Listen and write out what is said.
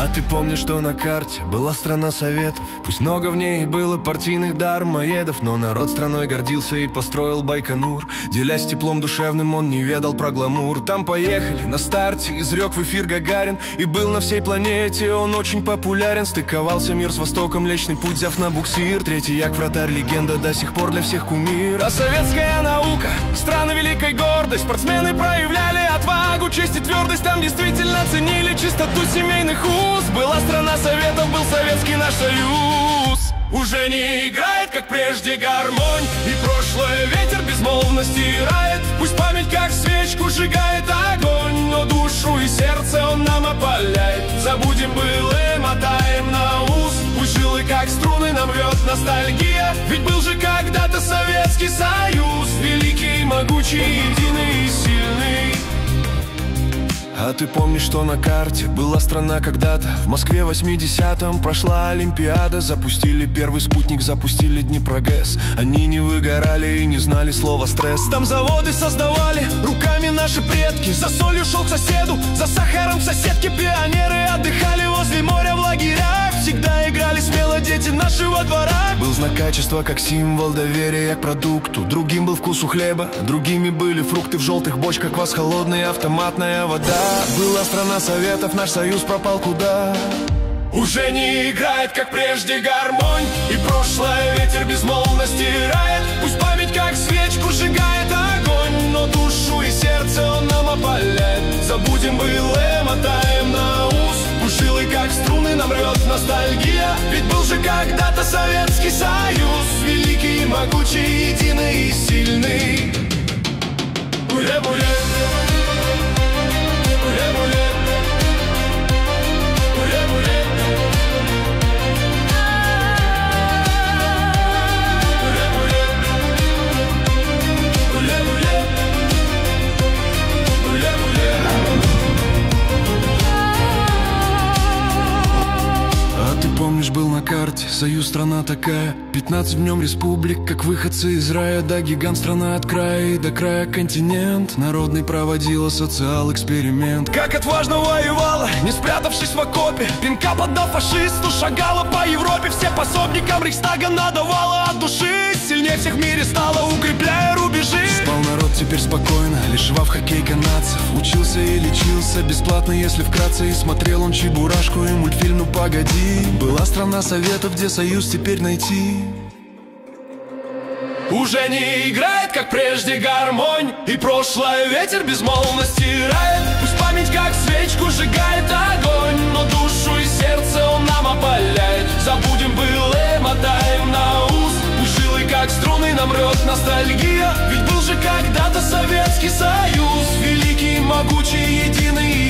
ты помнишь, что на карте была страна советов? Пусть много в ней было партийных дармоедов, но народ страной гордился и построил Байконур. Делясь теплом душевным, он не ведал про гламур. Там поехали на старте, изрек в эфир Гагарин, и был на всей планете он очень популярен. Стыковался мир с Востоком, Млечный Путь взяв на буксир. Третий як вратарь, легенда, до сих пор для всех кумир. А советская наука, страна великой гордость. Спортсмены проявляли отвагу, честь и твердость. Там действительно ценили чистоту семейных уз. Была страна советов, был советский наш союз. Уже не играет, как прежде, гармонь, и прошлое ветер безмолвно стирает. Пусть память, как свечку, сжигает огонь, но душу и сердце он нам опаляет. Забудем былое, мотаем на ус. Пусть жилы, как струны, нам рвет ностальгия. Ведь был же когда-то Советский Союз, великий, могучий, единый и сильный. А ты помнишь, что на карте была страна когда-то? В Москве в 80-м прошла Олимпиада. Запустили первый спутник, запустили Днепрогэс. Они не выгорали и не знали слова стресс. Там заводы создавали руками наши предки. За солью шел к соседу, за сахаром к соседке. Пионеры отдыхали возле моря в лагерях. Всегда играли смело дети нашего двора. Был знак качества, как символ доверия к продукту. Другим был вкус у хлеба, другими были фрукты. В желтых бочках квас холодный, автоматная вода. Была страна советов, наш союз пропал куда? Уже не играет, как прежде, гармонь, и прошлое ветер безмолвно стирает. Пусть память, как свечку, сжигает огонь, но душу и сердце он нам опаляет. Забудем былое, мотаем на ус. Пусть жилы, как струны, нам рвет ностальгия. Ведь был же когда-то Советский Союз, великий, могучий, единый и сильный. Буле-буле. Помнишь, был на карте союз, страна такая. 15 в нем республик, как выходцы из рая. Да, гигант, страна от края и до края континент. Народный проводила социал-эксперимент. Как отважно воевала, не спрятавшись в окопе. Пинка поддав фашисту, шагала по Европе. Все пособникам Рейхстага надавала от души. Сильнее всех в мире стала, укрепляя рубежи. Спал народ теперь спокойно, лишь в хоккей канадцев. Учился и лечился бесплатно, если вкратце. И смотрел он Чебурашку и мультфильм «Ну погоди». Была страна советов, где союз теперь найти. Уже не играет, как прежде, гармонь, и прошлое ветер безмолвно стирает. Пусть память, как свечку, сжигает огонь, но душу и сердце он нам опаляет. Забудем былое, мотаем на ус. Пусть жилы, как струны, нам рвет ностальгия. Ведь был же когда-то Советский Союз, великий, могучий, единый